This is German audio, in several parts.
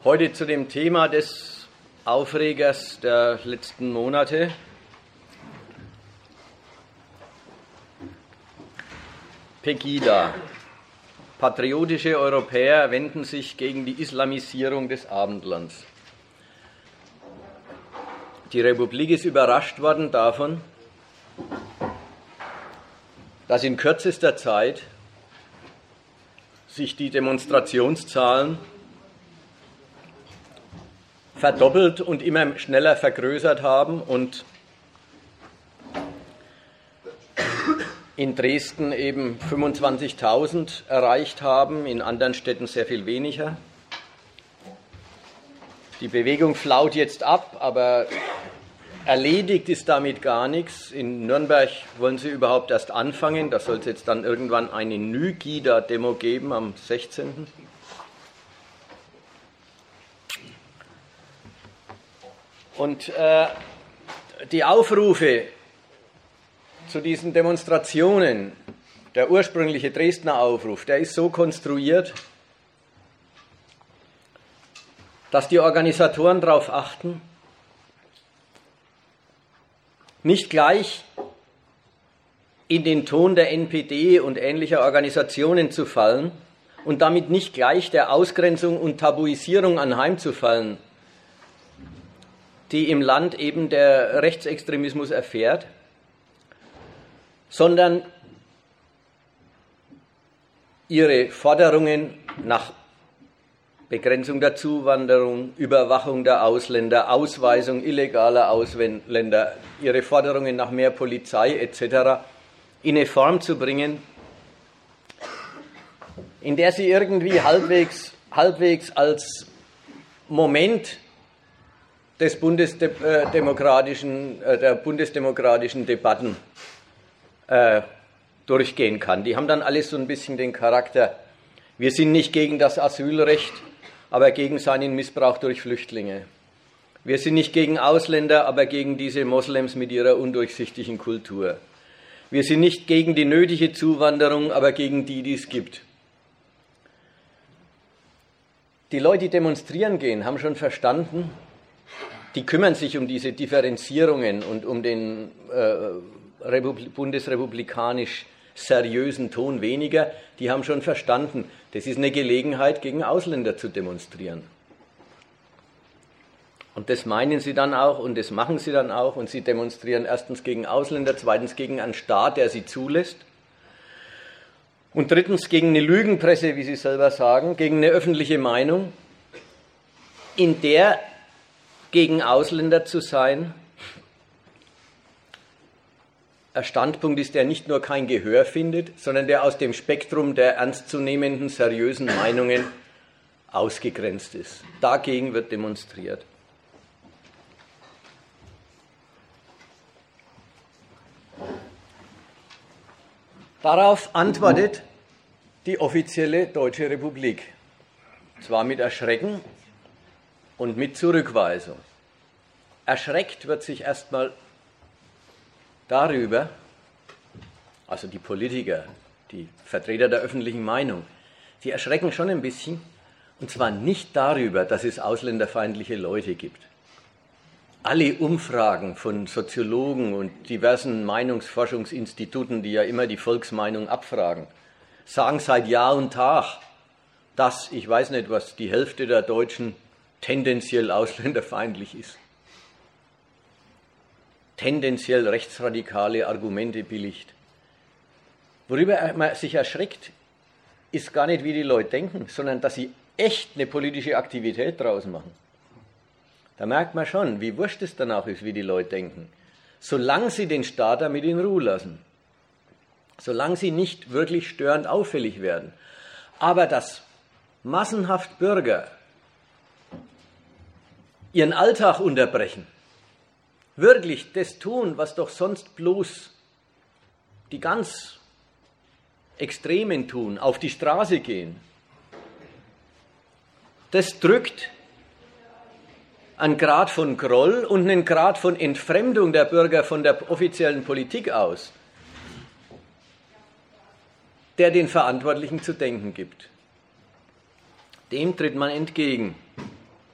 Heute zu dem Thema des Aufregers der letzten Monate. Pegida. Patriotische Europäer wenden sich gegen die Islamisierung des Abendlands. Die Republik ist überrascht worden davon, dass in kürzester Zeit sich die Demonstrationszahlen verdoppelt und immer schneller vergrößert haben und in Dresden eben 25.000 erreicht haben, in anderen Städten sehr viel weniger. Die Bewegung flaut jetzt ab, aber erledigt ist damit gar nichts. In Nürnberg wollen sie überhaupt erst anfangen. Da soll es jetzt dann irgendwann eine Nygida-Demo geben am 16. Und die Aufrufe zu diesen Demonstrationen, der ursprüngliche Dresdner Aufruf, der ist so konstruiert, dass die Organisatoren darauf achten, nicht gleich in den Ton der NPD und ähnlicher Organisationen zu fallen und damit nicht gleich der Ausgrenzung und Tabuisierung anheimzufallen, die im Land eben der Rechtsextremismus erfährt, sondern ihre Forderungen nach Begrenzung der Zuwanderung, Überwachung der Ausländer, Ausweisung illegaler Ausländer, ihre Forderungen nach mehr Polizei etc. in eine Form zu bringen, in der sie irgendwie halbwegs als Moment des der bundesdemokratischen Debatten durchgehen kann. Die haben dann alles so ein bisschen den Charakter, wir sind nicht gegen das Asylrecht, aber gegen seinen Missbrauch durch Flüchtlinge. Wir sind nicht gegen Ausländer, aber gegen diese Moslems mit ihrer undurchsichtigen Kultur. Wir sind nicht gegen die nötige Zuwanderung, aber gegen die es gibt. Die Leute, die demonstrieren gehen, haben schon verstanden, die kümmern sich um diese Differenzierungen und um den bundesrepublikanisch seriösen Ton weniger. Die haben schon verstanden, das ist eine Gelegenheit, gegen Ausländer zu demonstrieren. Und das meinen sie dann auch und das machen sie dann auch. Und sie demonstrieren erstens gegen Ausländer, zweitens gegen einen Staat, der sie zulässt. Und drittens gegen eine Lügenpresse, wie sie selber sagen, gegen eine öffentliche Meinung, in der gegen Ausländer zu sein ein Standpunkt ist, der nicht nur kein Gehör findet, sondern der aus dem Spektrum der ernstzunehmenden, seriösen Meinungen ausgegrenzt ist. Dagegen wird demonstriert. Darauf antwortet die offizielle Deutsche Republik. Zwar mit Erschrecken und mit Zurückweisung. Erschreckt wird sich erstmal darüber, also die Politiker, die Vertreter der öffentlichen Meinung, die erschrecken schon ein bisschen, und zwar nicht darüber, dass es ausländerfeindliche Leute gibt. Alle Umfragen von Soziologen und diversen Meinungsforschungsinstituten, die ja immer die Volksmeinung abfragen, sagen seit Jahr und Tag, dass, ich weiß nicht was, die Hälfte der Deutschen tendenziell ausländerfeindlich ist. Tendenziell rechtsradikale Argumente billigt. Worüber man sich erschreckt, ist gar nicht, wie die Leute denken, sondern dass sie echt eine politische Aktivität draus machen. Da merkt man schon, wie wurscht es danach ist, wie die Leute denken. Solange sie den Staat damit in Ruhe lassen. Solange sie nicht wirklich störend auffällig werden. Aber dass massenhaft Bürger ihren Alltag unterbrechen, wirklich das tun, was doch sonst bloß die ganz Extremen tun, auf die Straße gehen, das drückt einen Grad von Groll und einen Grad von Entfremdung der Bürger von der offiziellen Politik aus, der den Verantwortlichen zu denken gibt. Dem tritt man entgegen.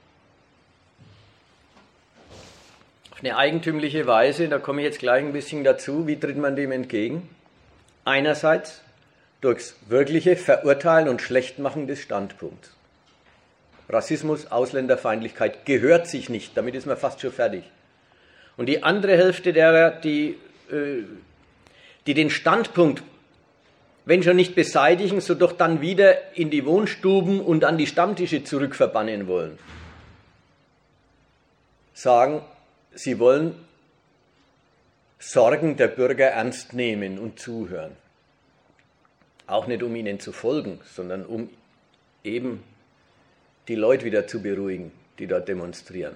Auf eine eigentümliche Weise, da komme ich jetzt gleich ein bisschen dazu, wie tritt man dem entgegen? Einerseits durchs wirkliche Verurteilen und Schlechtmachen des Standpunkts. Rassismus, Ausländerfeindlichkeit gehört sich nicht, damit ist man fast schon fertig. Und die andere Hälfte derer, die den Standpunkt, wenn schon nicht beseitigen, so doch dann wieder in die Wohnstuben und an die Stammtische zurückverbannen wollen, sagen, sie wollen Sorgen der Bürger ernst nehmen und zuhören. Auch nicht, um ihnen zu folgen, sondern um eben die Leute wieder zu beruhigen, die dort demonstrieren.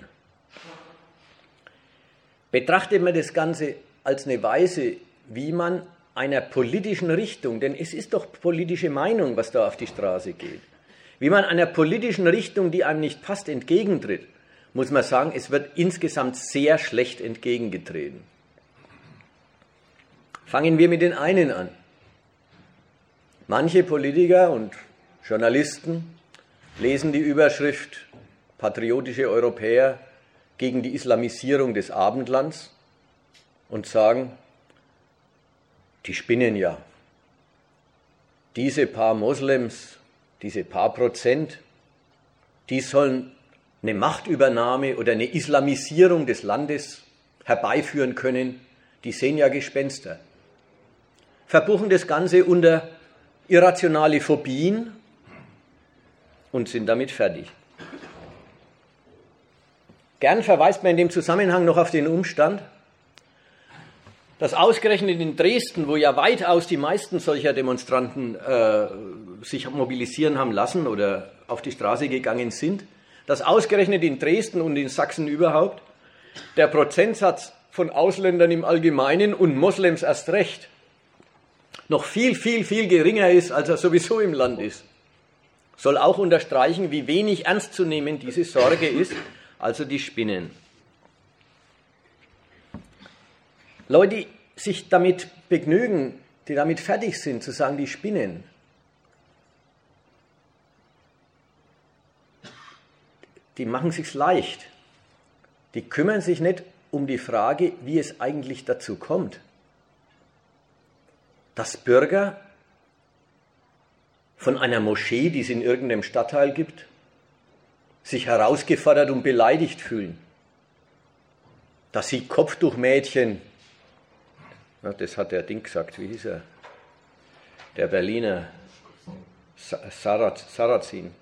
Betrachtet man das Ganze als eine Weise, wie man einer politischen Richtung, denn es ist doch politische Meinung, was da auf die Straße geht, wie man einer politischen Richtung, die einem nicht passt, entgegentritt, muss man sagen, es wird insgesamt sehr schlecht entgegengetreten. Fangen wir mit den einen an. Manche Politiker und Journalisten lesen die Überschrift Patriotische Europäer gegen die Islamisierung des Abendlands und sagen, die spinnen ja. Diese paar Moslems, diese paar Prozent, die sollen eine Machtübernahme oder eine Islamisierung des Landes herbeiführen können, die sehen ja Gespenster. Verbuchen das Ganze unter irrationale Phobien und sind damit fertig. Gern verweist man in dem Zusammenhang noch auf den Umstand, dass ausgerechnet in Dresden, wo ja weitaus die meisten solcher Demonstranten sich mobilisieren haben lassen oder auf die Straße gegangen sind, dass ausgerechnet in Dresden und in Sachsen überhaupt der Prozentsatz von Ausländern im Allgemeinen und Moslems erst recht noch viel, viel, viel geringer ist, als er sowieso im Land ist. Soll auch unterstreichen, wie wenig ernst zu nehmen diese Sorge ist, also die Spinnen. Leute, die sich damit begnügen, die damit fertig sind, zu sagen, die spinnen, die machen sich's leicht. Die kümmern sich nicht um die Frage, wie es eigentlich dazu kommt, dass Bürger von einer Moschee, die es in irgendeinem Stadtteil gibt, sich herausgefordert und beleidigt fühlen. Dass sie Kopftuchmädchen, na, das hat der Ding gesagt, wie hieß er? Der Berliner Sarrazin.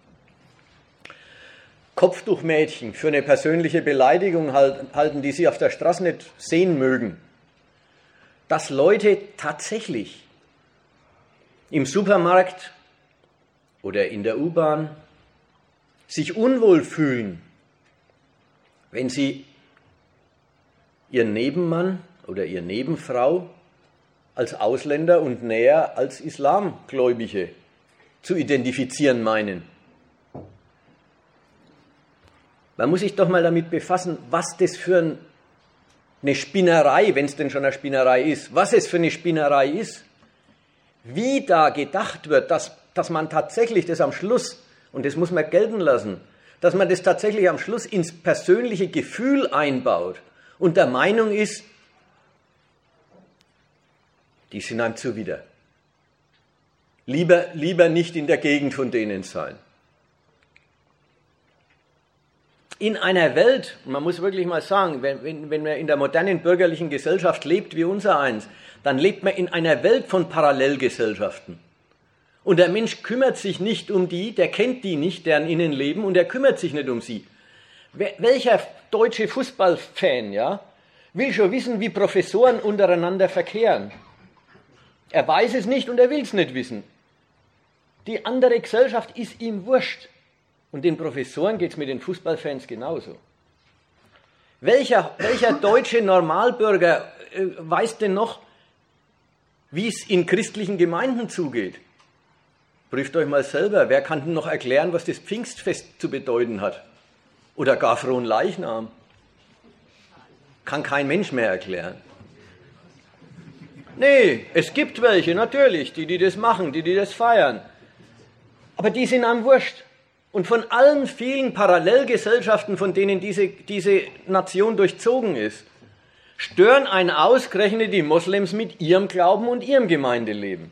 Kopftuchmädchen für eine persönliche Beleidigung halten, die sie auf der Straße nicht sehen mögen. Dass Leute tatsächlich im Supermarkt oder in der U-Bahn sich unwohl fühlen, wenn sie ihren Nebenmann oder ihre Nebenfrau als Ausländer und näher als Islamgläubige zu identifizieren meinen. Man muss sich doch mal damit befassen, was das für eine Spinnerei, wenn es denn schon eine Spinnerei ist, was es für eine Spinnerei ist, wie da gedacht wird, dass man tatsächlich das am Schluss, und das muss man gelten lassen, dass man das tatsächlich am Schluss ins persönliche Gefühl einbaut und der Meinung ist, die sind einem zuwider. Lieber nicht in der Gegend von denen sein. In einer Welt, man muss wirklich mal sagen, wenn man in der modernen bürgerlichen Gesellschaft lebt wie unser eins, dann lebt man in einer Welt von Parallelgesellschaften. Und der Mensch kümmert sich nicht um die, der kennt die nicht, deren innen leben, und er kümmert sich nicht um sie. Welcher deutsche Fußballfan, ja, will schon wissen, wie Professoren untereinander verkehren? Er weiß es nicht und er will es nicht wissen. Die andere Gesellschaft ist ihm wurscht. Und den Professoren geht es mit den Fußballfans genauso. Welcher deutsche Normalbürger weiß denn noch, wie es in christlichen Gemeinden zugeht? Prüft euch mal selber, wer kann denn noch erklären, was das Pfingstfest zu bedeuten hat? Oder gar Fronleichnam? Kann kein Mensch mehr erklären. Nee, es gibt welche, natürlich, die das machen, die das feiern. Aber die sind am wurscht. Und von allen vielen Parallelgesellschaften, von denen diese Nation durchzogen ist, stören einen ausgerechnet die Moslems mit ihrem Glauben und ihrem Gemeindeleben.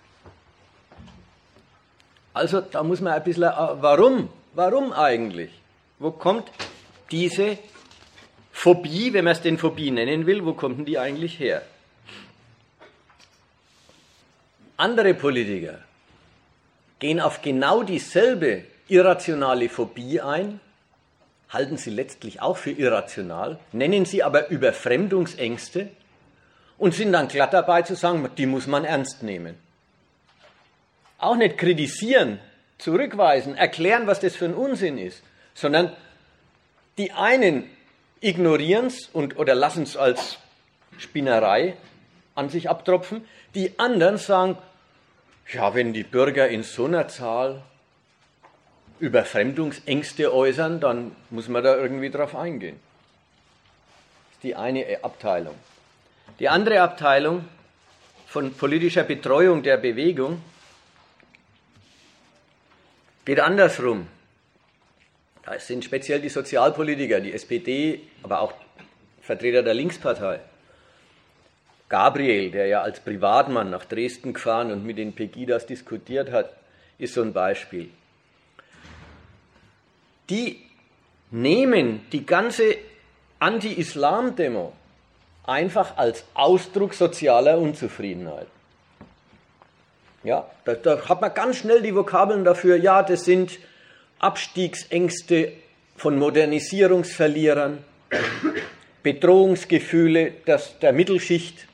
Also da muss man ein bisschen, warum eigentlich? Wo kommt diese Phobie, wenn man es denn Phobie nennen will, wo kommt denn die eigentlich her? Andere Politiker gehen auf genau dieselbe irrationale Phobie ein, halten sie letztlich auch für irrational, nennen sie aber Überfremdungsängste und sind dann glatt dabei zu sagen, die muss man ernst nehmen. Auch nicht kritisieren, zurückweisen, erklären, was das für ein Unsinn ist, sondern die einen ignorieren es oder lassen es als Spinnerei an sich abtropfen, die anderen sagen, ja, wenn die Bürger in so einer Zahl Überfremdungsängste äußern, dann muss man da irgendwie drauf eingehen. Das ist die eine Abteilung. Die andere Abteilung von politischer Betreuung der Bewegung geht andersrum. Da sind speziell die Sozialpolitiker, die SPD, aber auch Vertreter der Linkspartei. Gabriel, der ja als Privatmann nach Dresden gefahren und mit den Pegidas diskutiert hat, ist so ein Beispiel. Die nehmen die ganze Anti-Islam-Demo einfach als Ausdruck sozialer Unzufriedenheit. Ja, da hat man ganz schnell die Vokabeln dafür, ja, das sind Abstiegsängste von Modernisierungsverlierern, Bedrohungsgefühle der Mittelschicht.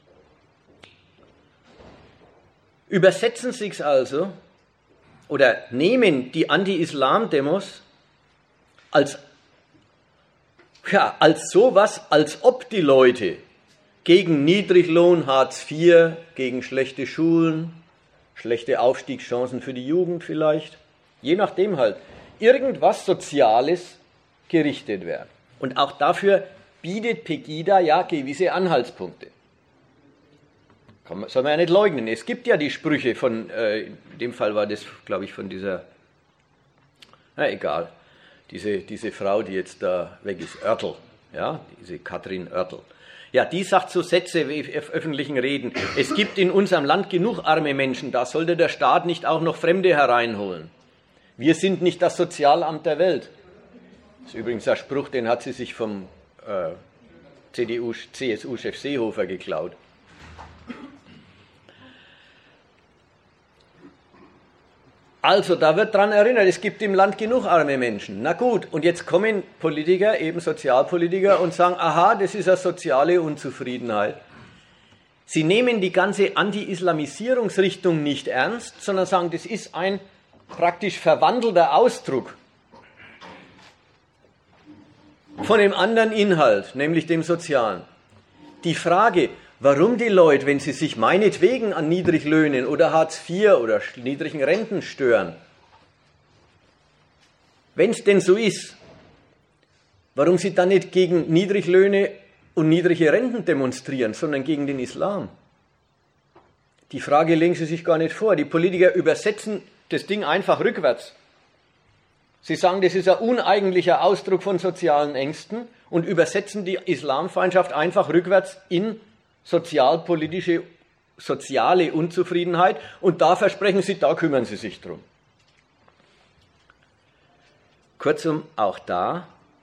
Übersetzen Sie es also oder nehmen die Anti-Islam-Demos als sowas, als ob die Leute gegen Niedriglohn, Hartz IV, gegen schlechte Schulen, schlechte Aufstiegschancen für die Jugend vielleicht, je nachdem halt, irgendwas Soziales gerichtet werden. Und auch dafür bietet Pegida ja gewisse Anhaltspunkte. Soll man ja nicht leugnen. Es gibt ja die Sprüche von, in dem Fall war das, glaube ich, von dieser, na egal, diese Frau, die jetzt da weg ist, Oertel, ja, diese Katrin Oertel. Ja, die sagt so Sätze wie auf öffentlichen Reden, es gibt in unserem Land genug arme Menschen, da sollte der Staat nicht auch noch Fremde hereinholen. Wir sind nicht das Sozialamt der Welt. Das ist übrigens ein Spruch, den hat sie sich vom CSU-Chef Seehofer geklaut. Also, da wird dran erinnert, es gibt im Land genug arme Menschen. Na gut, und jetzt kommen Politiker, eben Sozialpolitiker, und sagen, aha, das ist eine soziale Unzufriedenheit. Sie nehmen die ganze Anti-Islamisierungsrichtung nicht ernst, sondern sagen, das ist ein praktisch verwandelter Ausdruck von dem anderen Inhalt, nämlich dem Sozialen. Die Frage, warum die Leute, wenn sie sich meinetwegen an Niedriglöhnen oder Hartz IV oder niedrigen Renten stören, wenn es denn so ist, warum sie dann nicht gegen Niedriglöhne und niedrige Renten demonstrieren, sondern gegen den Islam? Die Frage legen sie sich gar nicht vor. Die Politiker übersetzen das Ding einfach rückwärts. Sie sagen, das ist ein uneigentlicher Ausdruck von sozialen Ängsten und übersetzen die Islamfeindschaft einfach rückwärts in sozialpolitische, soziale Unzufriedenheit und da versprechen sie, da kümmern sie sich drum. Kurzum, auch da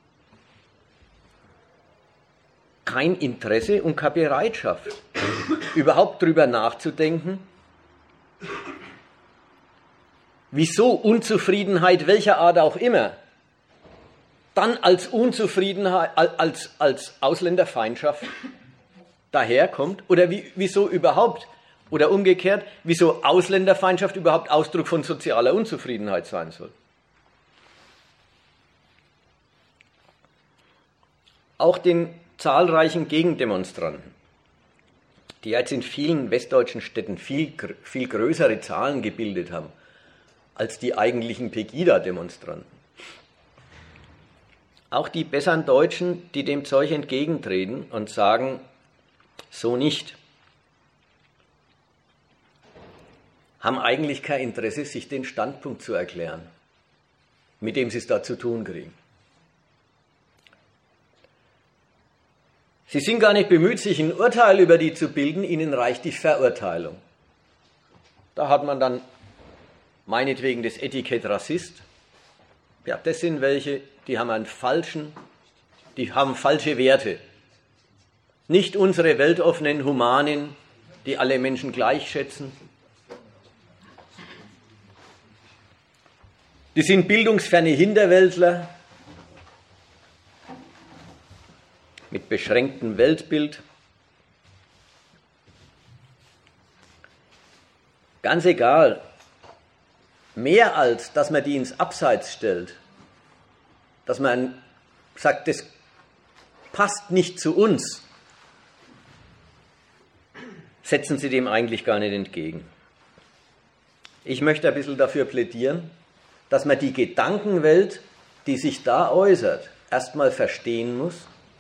kein Interesse und keine Bereitschaft, überhaupt drüber nachzudenken, wieso Unzufriedenheit welcher Art auch immer dann als Unzufriedenheit, als Ausländerfeindschaft daherkommt oder wieso überhaupt oder umgekehrt, wieso Ausländerfeindschaft überhaupt Ausdruck von sozialer Unzufriedenheit sein soll. Auch den zahlreichen Gegendemonstranten, die jetzt in vielen westdeutschen Städten viel größere Zahlen gebildet haben als die eigentlichen Pegida-Demonstranten. Auch die besseren Deutschen, die dem Zeug entgegentreten und sagen, so nicht, haben eigentlich kein Interesse, sich den Standpunkt zu erklären, mit dem sie es da zu tun kriegen. Sie sind gar nicht bemüht, sich ein Urteil über die zu bilden, ihnen reicht die Verurteilung. Da hat man dann meinetwegen das Etikett Rassist. Ja, das sind welche, die haben falsche Werte. Nicht unsere weltoffenen Humanen, die alle Menschen gleich schätzen. Die sind bildungsferne Hinterwäldler mit beschränktem Weltbild. Ganz egal, mehr als, dass man die ins Abseits stellt, dass man sagt, das passt nicht zu uns, setzen sie dem eigentlich gar nicht entgegen. Ich möchte ein bisschen dafür plädieren, dass man die Gedankenwelt, die sich da äußert, erstmal verstehen muss,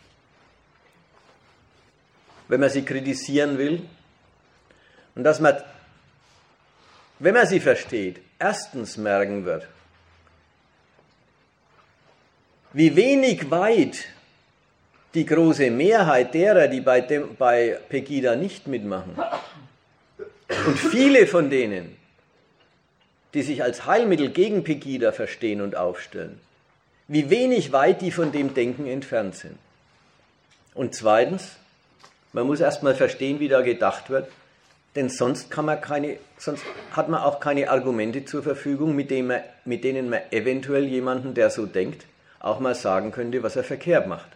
wenn man sie kritisieren will, und dass man, wenn man sie versteht, erstens merken wird, wie wenig weit die große Mehrheit derer, die bei Pegida nicht mitmachen, und viele von denen, die sich als Heilmittel gegen Pegida verstehen und aufstellen, wie wenig weit die von dem Denken entfernt sind. Und zweitens, man muss erstmal verstehen, wie da gedacht wird, denn sonst hat man auch keine Argumente zur Verfügung, mit denen man eventuell jemanden, der so denkt, auch mal sagen könnte, was er verkehrt macht.